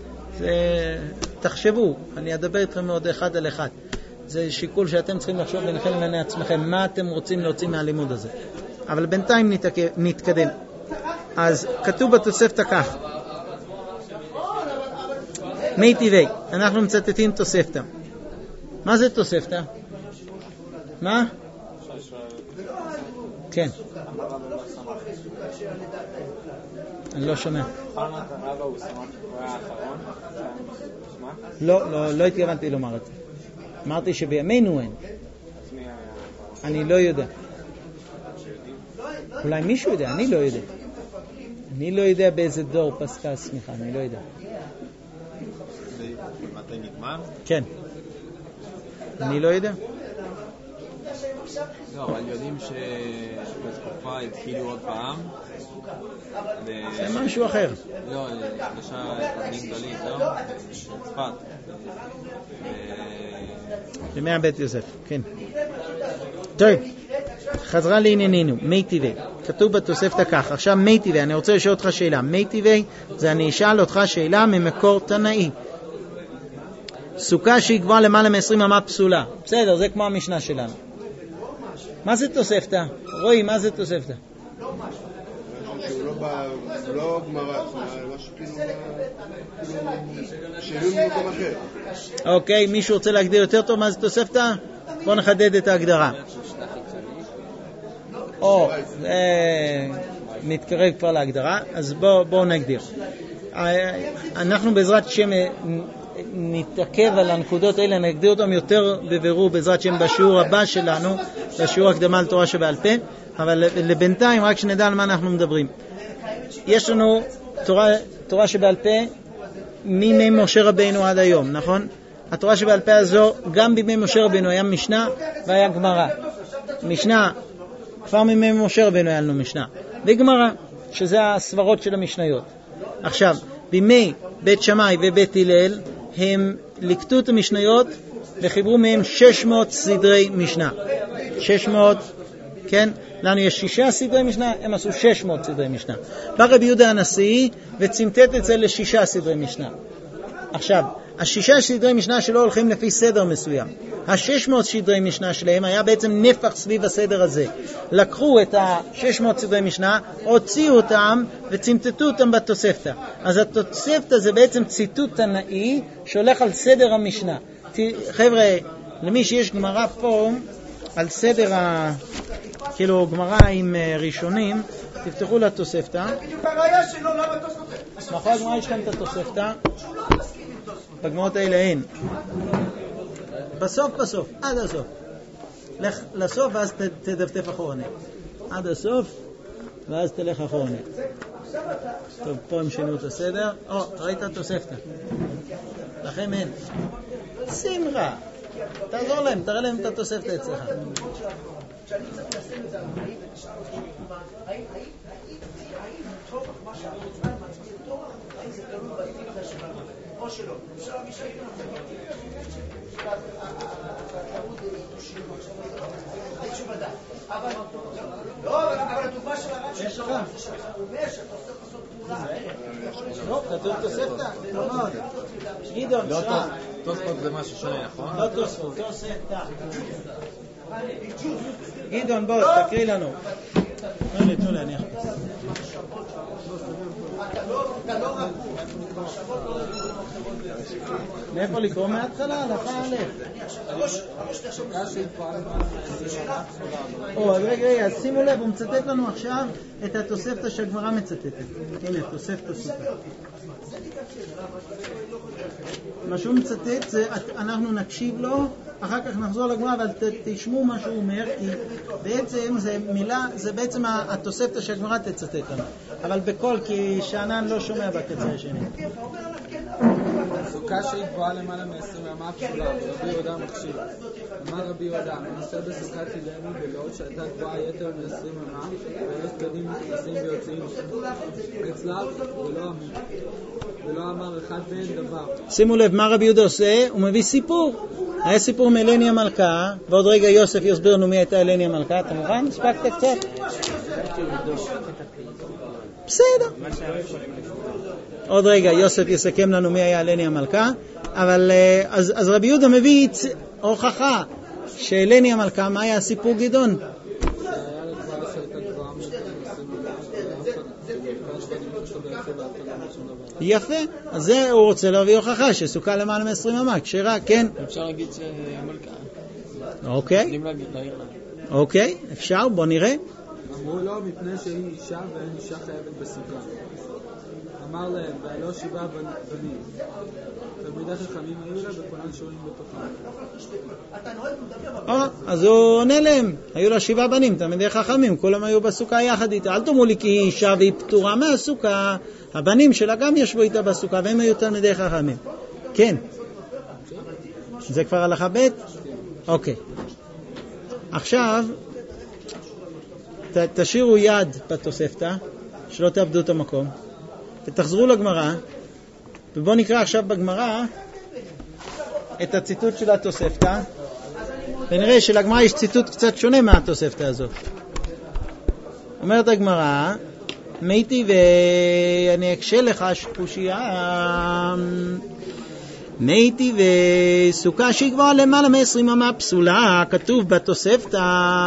תחשבו, אני אדבר איתכם מאוד אחד על אחד. זה שיקול שאתם צריכים לחשוב ביניכם לבין עצמכם, מה אתם רוצים להוציא מהלימוד הזה. אבל בינתיים נתקדם. אז כתוב בתוספתא כך. מי טבעי, אנחנו מצטטים תוספתא. מה זה תוספתא? מה? כן. אני לא שומע. לא התכוונתי לומר את זה. אמרתי שבימינו אין. אני לא יודע. אולי מישהו יודע, אני לא יודע. אני לא יודע באיזה דור פסקה הסמיכה, אני לא יודע. מתי נגמר? כן. אני לא יודע. לא, אבל יודעים שבתקופה התחילו עוד פעם. זה משהו אחר. לא, שלושה תלמידים גדולים, לא? צפת. בימי הבית יוסף, כן. טוב, חזרה לענייננו, מי טבעי. כתוב בתוספתא כך, עכשיו מי טבעי, אני רוצה לשאול אותך שאלה. מי טבעי זה אני אשאל אותך שאלה ממקור תנאי. סוכה שהיא גבוהה למעלה מ-20 אמה פסולה. בסדר, זה כמו המשנה שלנו. מה זה תוספתא? רואי, מה זה תוספתא? לא גמרא, משהו כאילו שאלו ממקום אחר. אוקיי, מישהו רוצה להגדיר יותר טוב מה זה תוספתא? בואו נחדד את ההגדרה. זה מתקרב כבר להגדרה, אז בואו נגדיר. אנחנו בעזרת שם נתעכב על הנקודות האלה, נגדיר אותם יותר בבירור בעזרת שם בשיעור הבא שלנו, בשיעור הקדמה על תורה שבעל פה, אבל לבינתיים רק שנדע על מה אנחנו מדברים. יש לנו תורה שבעל פה מימי משה רבינו עד היום, נכון? התורה שבעל פה הזו, גם בימי משה רבינו היה משנה והיה גמרא. משנה, כבר מימי משה רבינו היה לנו משנה. וגמרא, שזה הסברות של המשניות. עכשיו, בימי בית שמאי ובית הלל, הם לקטו את המשניות וחיברו מהם 600 סדרי משנה. 600, כן? לנו יש 6 סדרי משנה, הם עשו 600 סדרי משנה. בא רבי יהודה הנשיא וצמטט את זה ל6 סדרי משנה. עכשיו, 6 סדרי משנה שלא הולכים לפי סדר מסוים. 600 סדרי משנה שלהם היה בעצם נפח סביב הסדר הזה. לקחו את 600 סדרי משנה, הוציאו אותם וצמטטו אותם בתוספתא. אז התוספתא זה בעצם ציטוט תנאי שהולך על סדר המשנה. חבר'ה, למי שיש גמרא פה על סדר כאילו גמרא עם ראשונים, תפתחו לתוספתא. מאחורי הגמרא יש כאן את התוספתא. בגמרות האלה אין. בסוף, עד הסוף. לך לסוף ואז תדפתף אחורנית. עד הסוף ואז תלך אחורנית. טוב, פה הם שינו את הסדר. ראית תוספתא. לכם אין. שמחה. תעזור להם, תראה להם את התוספתא אצלך. כשאני צריך לשים את זה על 49, האם תורך מה שהרוצמן מצביע תורך, האם זה תלוי בדיוק השבעה, או שלא? אפשר להגיד התלמוד תושים עכשיו, אבל הדוגמה של הרב שיש לך, הוא אומר שאתה עושה לעשות פעולה אחרת. לא, כתוב תוספתא. גדעון, שרה. תוספות זה משהו שונה, נכון? לא תוספות, תוספתא. גדעון, בוא, תקריא לנו. תנו לי, אני אחפש. מאיפה לקרוא מההתחלה? הלכה א'. אז רגע, שימו לב, הוא מצטט לנו עכשיו את התוספתא שהגמרא מצטטת. הנה, תוספתא סוכה. מה שהוא מצטט זה, אנחנו נקשיב לו, אחר כך נחזור לגמרא, אבל תשמעו מה שהוא אומר, כי בעצם זה מילה, זה בעצם התוספתא שהגמרא תצטט לנו. אבל בכל, כי שענן לא שומע בקצה השני. סוכה שהיא גבוהה למעלה מ-20 אמה פסולה, רבי יהודה מכשיר. אמר רבי יהודה, מנסה בסוכת ידנו בלאות שהייתה גבוהה יותר מ-20 אמה, ויש צדדים נכנסים ויוצאים אצלה ולא אמר אחד ואין דבר. שימו לב מה רבי יהודה עושה, הוא מביא סיפור. היה סיפור מאלני המלכה, ועוד רגע יוסף יסביר לנו מי הייתה אלני המלכה. אתה מוכן? הספקת קצת? בסדר. עוד רגע יוסף יסכם לנו מי היה אלני המלכה, אבל אז רבי יהודה מביא הוכחה שאלני המלכה, מה היה הסיפור גדעון? יפה, אז זה הוא רוצה להביא הוכחה שסוכה למעלה מ-20 אמה, כשרה, כן? אפשר להגיד שמלכה. אוקיי. אוקיי, אפשר, בוא נראה. אמרו לו מפני שהיא אישה ואין אישה חייבת בסוכה. אמר להם, והלא 7 בנים. תלמידי חכמים היו לה וכולם שוהים בתוכה. אז הוא עונה להם, היו לה 7 בנים, תלמידי חכמים, כולם היו בסוכה יחד איתה. אל תאמרו לי כי היא אישה והיא פטורה מהסוכה, הבנים שלה גם ישבו איתה בסוכה והם היו תלמידי חכמים. כן. זה כבר הלכה ב'? אוקיי. עכשיו, תשאירו יד בתוספתא, שלא תאבדו את המקום, ותחזרו לגמרא, ובואו נקרא עכשיו בגמרא את הציטוט של התוספתא, ונראה שלגמרא יש ציטוט קצת שונה מהתוספתא הזאת. אומרת הגמרא, מייתי ואני אקשה לך שקושייה, מייתי וסוכה שהיא כבר למעלה מ-20 אמה פסולה, כתוב בתוספתא,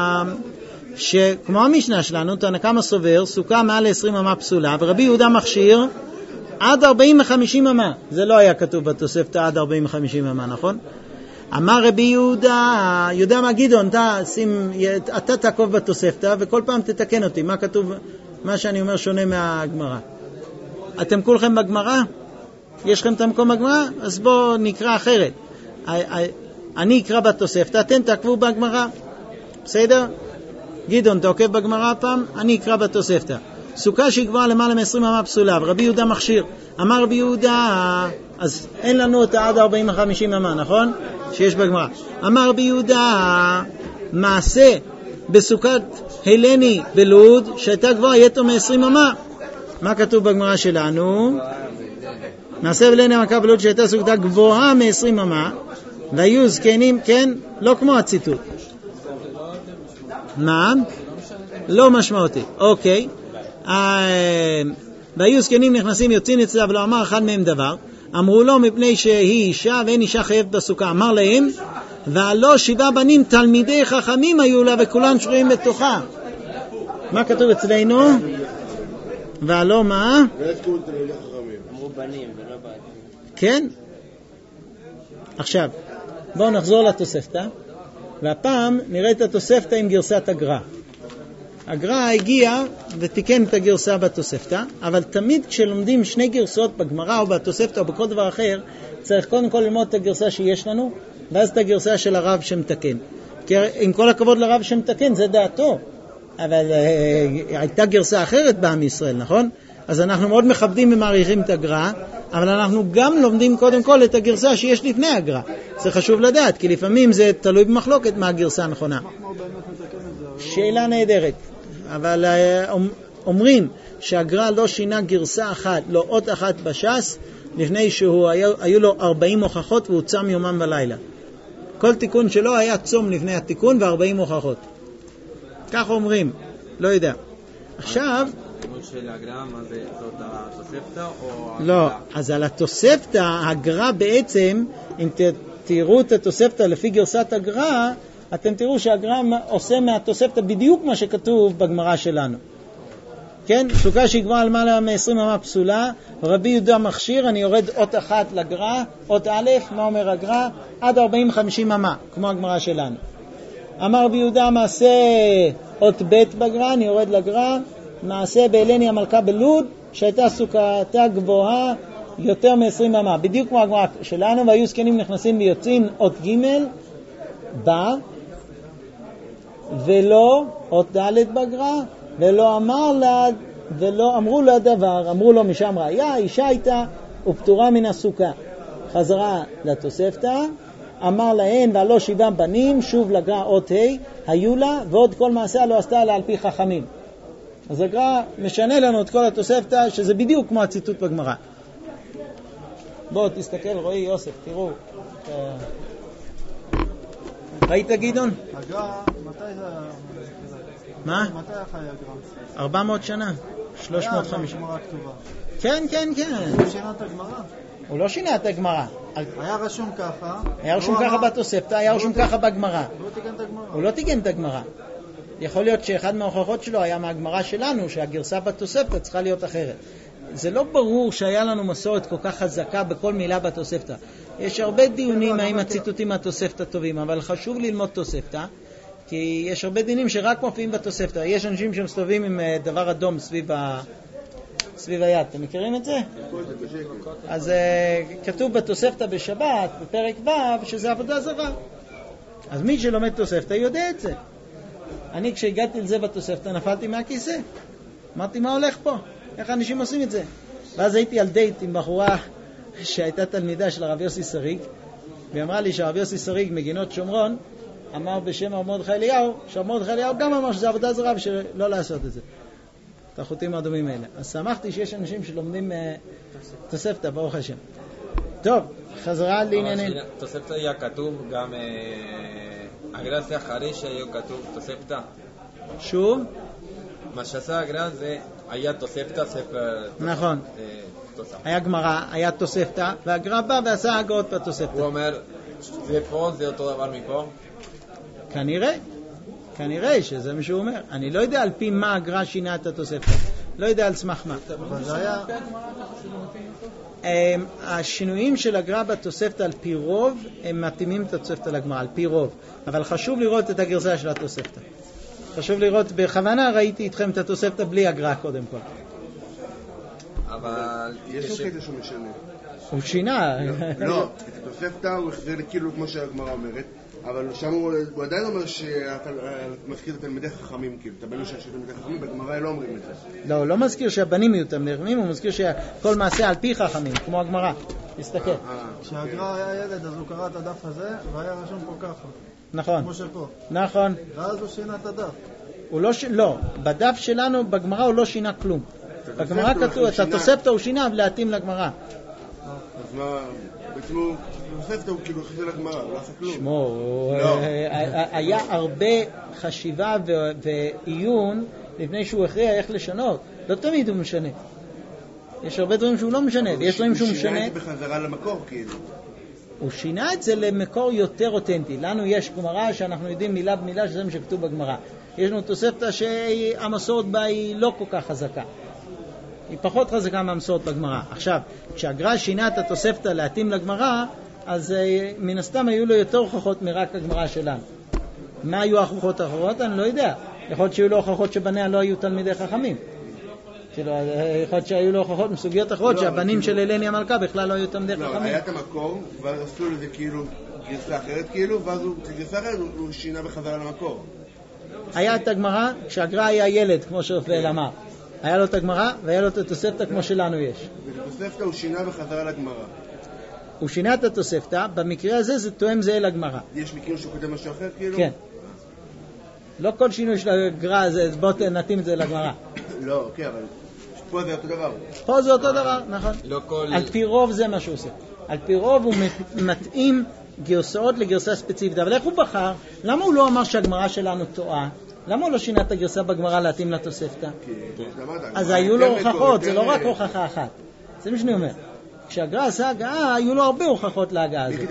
שכמו המשנה שלנו, תנא קמא סובר, סוכה מעל 20 אמה פסולה, ורבי יהודה מכשיר עד 40-50 אמה. זה לא היה כתוב בתוספתא עד 40-50 אמה, נכון? אמר רבי יהודה, יודע מה גדעון, אתה תעקוב בתוספתא, וכל פעם תתקן אותי, מה כתוב, מה שאני אומר שונה מהגמרא. אתם כולכם בגמרא? יש לכם את המקום בגמרא? אז בואו נקרא אחרת. אני אקרא בתוספתא, אתם תעקבו בגמרא. בסדר? גדעון, אתה עוקב בגמרא פעם? אני אקרא בתוספתא. סוכה שהיא גבוהה למעלה מ-20 אמה פסולה, ורבי יהודה מכשיר. אמר רבי יהודה, אז אין לנו את עד 40-50 אמה, נכון? שיש בגמרא. אמר רבי יהודה, מעשה בסוכת הלני בלוד, שהייתה גבוהה יתר מ-20 אמה. מה כתוב בגמרא שלנו? מעשה הלני המלכה בלוד, שהייתה סוכתה גבוהה מ-20 אמה. והיו זקנים, כן, לא כמו הציטוט. מה? לא משמעותי. אוקיי. והיו זקנים נכנסים יוצאים אצלה ולא אמר אחד מהם דבר. אמרו לו מפני שהיא אישה ואין אישה חייבת בסוכה. אמר להם, והלא 7 בנים תלמידי חכמים היו לה וכולם שרויים בתוכה. מה כתוב אצלנו? והלא מה? אמרו בנים ולא בנים. כן. עכשיו, בואו נחזור לתוספתא, והפעם נראה את התוספתא עם גרסת הגר"א. הגר"א הגיע ותיקן את הגרסה בתוספתא, אבל תמיד כשלומדים שני גרסות בגמרא או בתוספתא או בכל דבר אחר, צריך קודם כל ללמוד את הגרסה שיש לנו, ואז את הגרסה של הרב שמתקן. כי עם כל הכבוד לרב שמתקן, זה דעתו. אבל הייתה גרסה אחרת בעם ישראל, נכון? אז אנחנו מאוד מכבדים ומעריכים את הגר"א, אבל אנחנו גם לומדים קודם כל את הגרסה שיש לפני הגר"א. זה חשוב לדעת, כי לפעמים זה תלוי במחלוקת מה הגרסה הנכונה. שאלה נהדרת. אבל אומרים שהגר"א לא שינה גרסה אחת, לא אות אחת בש"ס, לפני שהיו לו 40 הוכחות והוא צם יומם ולילה. כל תיקון שלו היה צום לפני התיקון ו40 הוכחות. כך אומרים, לא יודע. עכשיו... הלימוד של הגר"א, מה זה? זאת התוספתא או... לא, אז על התוספתא, הגר"א בעצם, אם תראו את התוספתא לפי גרסת הגר"א, אתם תראו שהגר"א עושה מהתוספתא בדיוק מה שכתוב בגמרא שלנו. כן? סוכה שיגמר על מעלה מ-20 אמה פסולה, רבי יהודה מכשיר, אני יורד אות אחת לגר"א, אות א', מה אומר הגר"א? עד 40-50 אמה, כמו הגמרא שלנו. אמר רבי יהודה מעשה אות ב' בגר"א, אני יורד לגר"א, מעשה באלני המלכה בלוד, שהייתה סוכתה גבוהה יותר מ-20 אמה. בדיוק כמו הגמרא שלנו, והיו זקנים נכנסים ויוצאים אות ג' בא, ולא אות ד' בגר"א, ולא אמר לה, ולא אמרו לה דבר, אמרו לו משם ראיה, אישה הייתה ופטורה מן הסוכה. חזרה לתוספתא, אמר להן והלא 7 בנים, שוב לגר"א אות ה' היו לה, ועוד כל מעשה לא עשתה לה על פי חכמים. אז הגר"א משנה לנו את כל התוספתא, שזה בדיוק כמו הציטוט בגמרא. בואו תסתכל, רואי יוסף, תראו. ראית גדעון? הגר"א, מתי זה... מה? מתי החי הגר"א? 400 שנה, 350. היה גמרא כתובה. כן, כן, כן. הוא שינה את הגמרא? הוא לא שינה את הגמרא. היה רשום ככה. היה רשום ככה בתוספתא, היה רשום ככה בגמרא. הוא לא תיקן את הגמרא. הוא לא תיקן את הגמרא. יכול להיות שאחד מההוכחות שלו היה מהגמרא שלנו, שהגרסה בתוספתא צריכה להיות אחרת. זה לא ברור שהיה לנו מסורת כל כך חזקה בכל מילה בתוספתא. יש הרבה דיונים האם הציטוטים מהתוספתא טובים, אבל חשוב ללמוד תוספתא, כי יש הרבה דינים שרק מופיעים בתוספתא. יש אנשים שמסתובבים עם דבר אדום סביב היד. אתם מכירים את זה? אז כתוב בתוספתא בשבת, בפרק ו', שזה עבודה זרה. אז מי שלומד תוספתא יודע את זה. אני כשהגעתי לזה בתוספתא נפלתי מהכיסא. אמרתי מה הולך פה? איך אנשים עושים את זה? ואז הייתי על דייט עם בחורה שהייתה תלמידה של הרב יוסי שריג, והיא אמרה לי שהרב יוסי שריג מגינות שומרון אמר בשם הרב מרדכי אליהו, שהרב מרדכי אליהו גם אמר שזה עבודה זרה ושלא לעשות את זה. את החוטים האדומים האלה. אז שמחתי שיש אנשים שלומדים תוספתא, ברוך השם. טוב, חזרה לעניינים. תוספתא היה כתוב גם הגר"א זה אחרי שהיה כתוב תוספתא. שוב? מה שעשה הגר"א זה היה תוספתא ספר. נכון. היה גמרא, היה תוספתא, והגר"א בא ועשה הגאות בתוספתא. הוא אומר, זה פה, זה אותו דבר מפה? כנראה שזה מה שהוא אומר. אני לא יודע על פי מה הגר"א שינה את התוספתא. לא יודע על סמך מה. אבל זה היה... השינויים של הגר"א בתוספתא על פי רוב, הם מתאימים את התוספתא לגמרא, על פי רוב. אבל חשוב לראות את הגרסה של התוספתא. חשוב לראות, בכוונה ראיתי איתכם את התוספתא בלי הגר"א קודם כל. אבל... יש לו קטע שהוא משנה. הוא שינה. לא, את התוספתא הוא החזיר כאילו כמו שהגמרא אומרת, אבל שם הוא עדיין אומר שאתה מזכיר את תלמידי חכמים, כאילו, אתה בן של תלמידי חכמים, בגמרא לא אומרים את זה. לא, הוא לא מזכיר שהבנים יהיו תלמידי חכמים, הוא מזכיר שכל מעשה על פי חכמים, כמו הגמרא. תסתכל. כשהגר"א היה ילד, אז הוא קרא את הדף הזה, והיה רשום פה ככה. נכון. כמו שפה. נכון. ואז הוא שינה את הדף. לא, בדף שלנו, בגמרא הוא לא שינה כלום. בגמרא כתוב, את התוספתא הוא שינה להתאים לגמרא. אז מה, עצמו, תוספתא הוא כאילו חיזל הגמרא, הוא לא עשה כלום. שמור, היה הרבה חשיבה ועיון לפני שהוא הכריע איך לשנות. לא תמיד הוא משנה. יש הרבה דברים שהוא לא משנה, ויש דברים שהוא משנה. הוא שינה את זה בחזרה למקור, כאילו. הוא שינה את זה למקור יותר אותנטי. לנו יש גמרא שאנחנו יודעים מילה במילה שזה מה שכתוב בגמרא. יש לנו תוספתא שהמסורת בה היא לא כל כך חזקה. היא פחות חזקה מהמסורת בגמרא. עכשיו, כשהגר"א שינה את התוספתא להתאים לגמרא, אז מן הסתם היו לו יותר הוכחות מרק הגמרא שלנו. מה היו ההוכחות האחרות? אני לא יודע. יכול להיות שהיו לו הוכחות שבניה לא היו תלמידי חכמים. יכול להיות שהיו לו הוכחות מסוגיות אחרות שהבנים של אלני המלכה בכלל לא היו תלמידי חכמים. לא, היה את המקור, ואז עשו לזה כאילו גרסה אחרת כאילו, ואז גרסה אחרת הוא שינה בחזרה למקור. היה את הגמרא, כשהגר"א היה ילד, כמו שרפאל אמר. היה לו את הגמרא והיה לו את התוספתא כמו שלנו יש. בתוספתא הוא שינה בחזרה לגמרא. הוא שינה את התוספתא, במקרה הזה זה תואם זה לגמרא. יש מקרים שהוא כותב משהו אחר כאילו? כן. לא כל שינוי של הגר"א זה בוא נתאים את זה לגמרא. לא, אוקיי, אבל פה זה אותו דבר. פה זה אותו דבר, נכון. לא כל... על פי רוב זה מה שהוא עושה. על פי רוב הוא מתאים גרסאות לגרסה ספציפית. אבל איך הוא בחר? למה הוא לא אמר שהגמרא שלנו טועה? למה הוא לא שינה את הגרסה בגמרא להתאים לתוספתא? אז היו לו הוכחות, זה לא רק הוכחה אחת. זה מה שאני אומר. כשהגר"א עשה הגעה, היו לו הרבה הוכחות להגעה הזאת.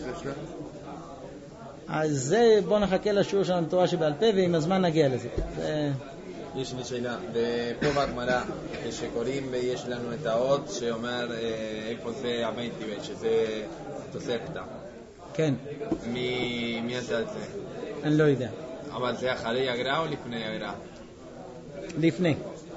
אז זה, בוא נחכה לשיעור שלנו תורה שבעל פה, ועם הזמן נגיע לזה. יש לי שאלה, ופה בגמרא, כשקוראים ויש לנו את האות שאומר איפה זה הבית טבעי, שזה תוספתא. כן. מי עשה את זה? אני לא יודע. אבל זה אחרי הגר"א או לפני הגר"א? לפני.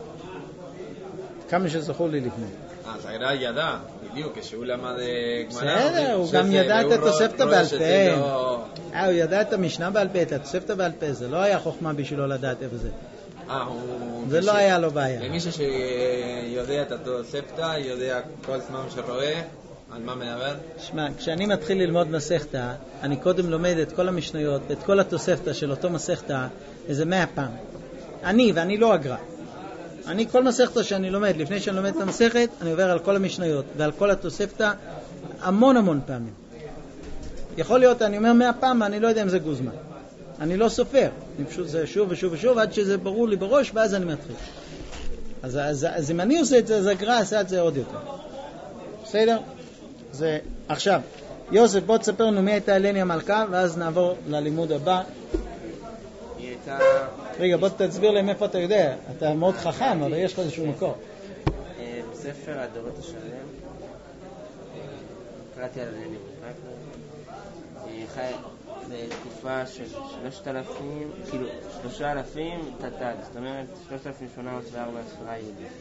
כמה שזכור לי לפני. אז הגר"א ידע, בדיוק, כשהוא למד גמרא. בסדר, הוא גם ידע את התוספתא בעל פה. הוא ידע את המשנה בעל פה, את התוספתא בעל פה. זה לא היה חוכמה בשבילו לדעת איפה זה. זה לא היה לו בעיה. למישהו שיודע את התוספתא, יודע כל זמן שרואה, על מה מדבר? שמע, כשאני מתחיל ללמוד מסכתא, אני קודם לומד את כל המשניות, את כל התוספתא של אותו מסכתא, איזה 100 פעם. ואני לא הגר"א. אני כל מסכתא שאני לומד, לפני שאני לומד את המסכת, אני עובר על כל המשניות ועל כל התוספתא המון פעמים. יכול להיות, אני אומר 100 פעם, אני לא יודע אם זה גוזמה. אני לא סופר. אני פשוט זה שוב ושוב עד שזה ברור לי בראש, ואז אני מתחיל. אז אם אני עושה את זה, אז הגר"א עשה את זה עוד יותר. בסדר? זה עכשיו. יוסף, בוא תספר לנו מי הייתה אלני המלכה, ואז נעבור ללימוד הבא. היא הייתה... רגע, בוא תסביר להם איפה אתה יודע. אתה מאוד חכם, אבל יש לך איזשהו מקור. בספר הדורות השלם, קראתי על אלני המלכה. היא חיה בתקופה של 3,000, כאילו 3,000 תתת, זאת אומרת 3,804 ספירה יהודית.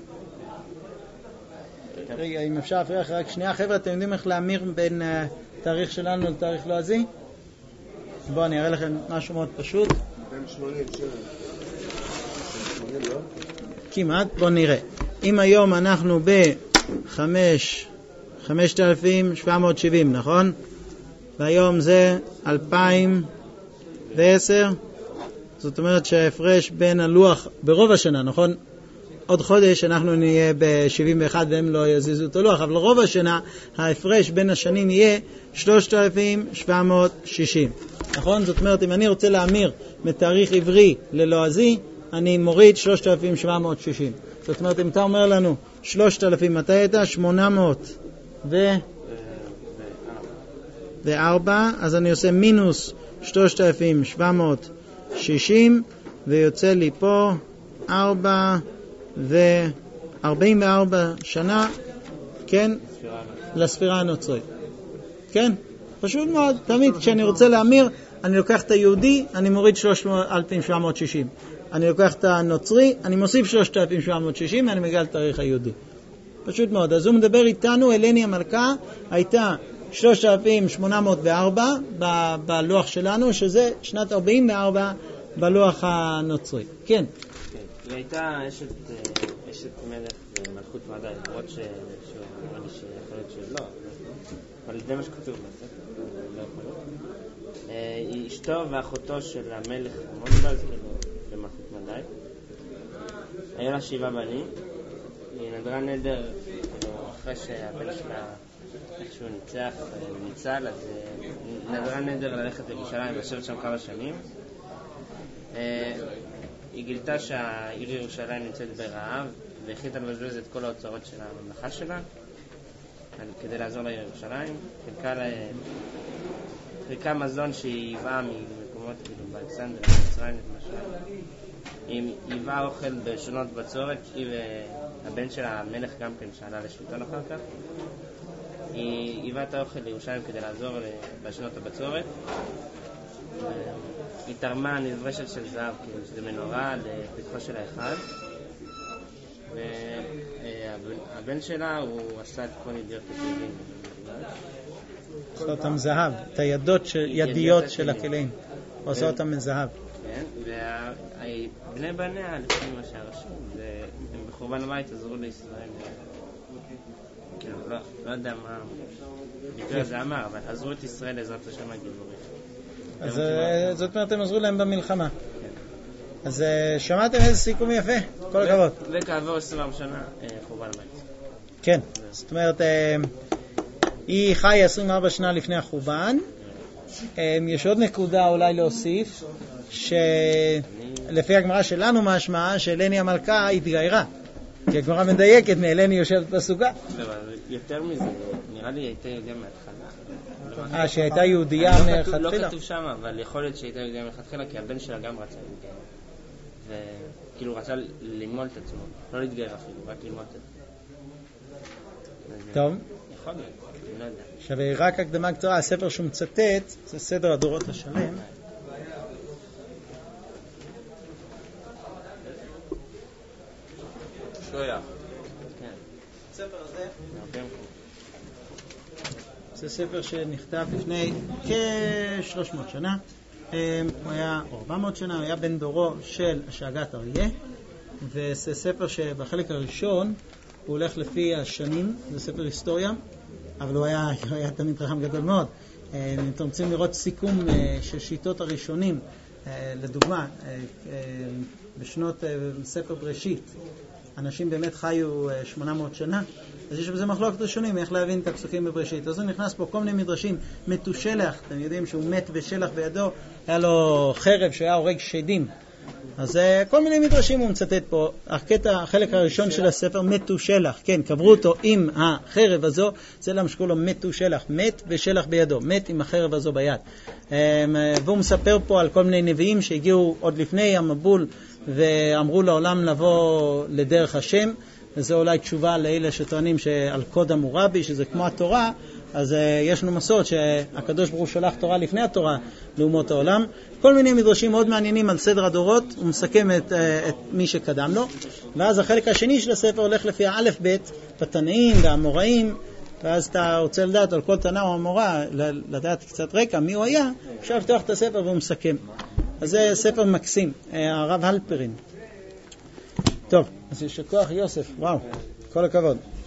רגע, אם אפשר להפריח רק שנייה, חבר'ה, אתם יודעים איך להמיר בין תאריך שלנו לתאריך לועזי? בואו אני אראה לכם משהו מאוד פשוט. בין 80, 80, לא? כמעט, בואו נראה. אם היום אנחנו ב-5,770, נכון? והיום זה 2010, זאת אומרת שההפרש בין הלוח ברוב השנה, נכון? עוד חודש אנחנו נהיה ב-71 והם לא יזיזו את הלוח, אבל רוב השנה ההפרש בין השנים יהיה 3,760. נכון? זאת אומרת, אם אני רוצה להמיר מתאריך עברי ללועזי, אני מוריד 3,760. זאת אומרת, אם אתה אומר לנו 3,000, מתי הייתה? 804, אז אני עושה מינוס 3,760, ויוצא לי פה 44 שנה, כן, לספירה הנוצרית. כן, פשוט מאוד. תמיד כשאני רוצה להמיר, אני לוקח את היהודי, אני מוריד 3,760. אני לוקח את הנוצרי, אני מוסיף 3,760, ואני מגיע לתאריך היהודי. פשוט מאוד. אז הוא מדבר איתנו, אלני המלכה הייתה 3,804 בלוח שלנו, שזה שנת 44 בלוח הנוצרי. כן. היא הייתה אשת מלך מלכות ועדיין, למרות שיכול להיות שלא, אבל זה מה שכתוב בספר, לא יכול להיות. היא אשתו ואחותו של המלך מונבז, במלכות מדי. היו לה 7 בנים, היא נדרה נדר אחרי שהבן שלה איכשהו ניצל, אז נדרה נדר ללכת לירושלים ולשבת שם כמה שנים. היא גילתה שהעיר ירושלים נמצאת ברעב, והחליטה לבזבז את כל ההוצאות של הממלכה שלה כדי לעזור לעיר ירושלים. חילקה מזון שהיא היווה ממקומות כאילו באלכסנדר, במצרים למשל. היא היווה אוכל בשנות בצורת, היא והבן שלה, המלך גם כן שעלה לשלטון אחר כך. היא היווה את האוכל לירושלים כדי לעזור בשנות הבצורת. היא תרמה נברשת של זהב, כאילו שזה מנורה לפתחו של האחד. והבן שלה הוא עשה את כל ידיעות הכלים. עושה אותם זהב, את ידיות של הכלים. עושה אותם מזהב. כן, ובני בניה, לפי מה שהרשום, הם בחורבן הבית עזרו לישראל. כאילו, לא יודע מה ביטוי הזה אמר, אבל עזרו את ישראל לעזרת השם הגיבורים. אז זאת אומרת, הם עזרו להם במלחמה. אז שמעתם איזה סיכום יפה? כל הכבוד. וכעבור 24 שנה חורבן הבית. כן, זאת אומרת, היא חיה 24 שנה לפני החורבן. יש עוד נקודה אולי להוסיף, שלפי הגמרא שלנו משמע שאלני המלכה התגיירה. כי הגמרא מדייקת מאלני יושבת בסוכה. יותר מזה, נראה לי הייתה יהודיה מההתחלה. שהייתה יהודיה מהתחלה? לא כתוב שם, אבל יכול להיות שהייתה יהודיה מההתחלה, כי הבן שלה גם רצה להתגייר. וכאילו רצה ללמוד את עצמו, לא להתגייר אפילו, רק ללמוד את עצמו. טוב. יכול להיות, אני לא יודע. עכשיו, רק הקדמה קצרה, הספר שהוא מצטט, זה סדר הדורות השלם. שויה. כן. הספר הזה, זה ספר שנכתב לפני כ-300 שנה. הוא היה 400 שנה, הוא היה בן דורו של השאגת אריה, וזה ספר שבחלק הראשון הוא הולך לפי השנים, זה ספר היסטוריה, אבל הוא היה תמיד חכם גדול מאוד. אם אתם רוצים לראות סיכום של שיטות הראשונים, לדוגמה, בשנות ספר בראשית, אנשים באמת חיו 800 שנה, אז יש בזה מחלוקת ראשונים, איך להבין את הפסוקים בבראשית. אז הוא נכנס פה כל מיני מדרשים, מתושלח, אתם יודעים שהוא מת בשלח בידו, היה לו חרב שהיה הורג שדים. אז כל מיני מדרשים הוא מצטט פה. החלק הראשון של הספר, מתושלח, כן, קברו אותו עם החרב הזו, זה למה שקוראים לו מתושלח, מת בשלח בידו, מת עם החרב הזו ביד. והוא מספר פה על כל מיני נביאים שהגיעו עוד לפני המבול, ואמרו לעולם לבוא לדרך השם, וזה אולי תשובה לאלה שטוענים שעל קוד המורבי, שזה כמו התורה, אז יש לנו מסורת שהקדוש ברוך הוא שלח תורה לפני התורה לאומות העולם. כל מיני מדרשים מאוד מעניינים על סדר הדורות, הוא מסכם את מי שקדם לו, ואז החלק השני של הספר הולך לפי האלף בית, בתנאים והאמוראים, ואז אתה רוצה לדעת על כל תנא או אמורא, לדעת קצת רקע מי הוא היה, אפשר לפתוח את הספר והוא מסכם. אז זה ספר מקסים, הרב הלפרין. טוב, אז יש כוח יוסף, וואו, כל הכבוד.